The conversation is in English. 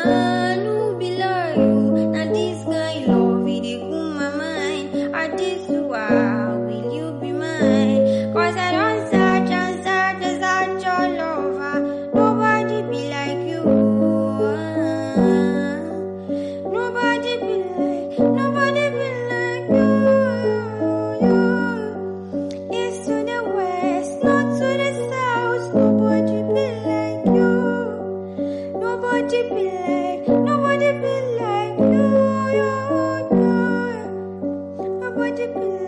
no be like you. Now this guy love it, dey cool my mind. At this will you be mine? Cause I don't search and search and search all over. Nobody be like you. Nobody be like you. East to the west, north to the south. Nobody be like you. Nobody be like you. Nobody be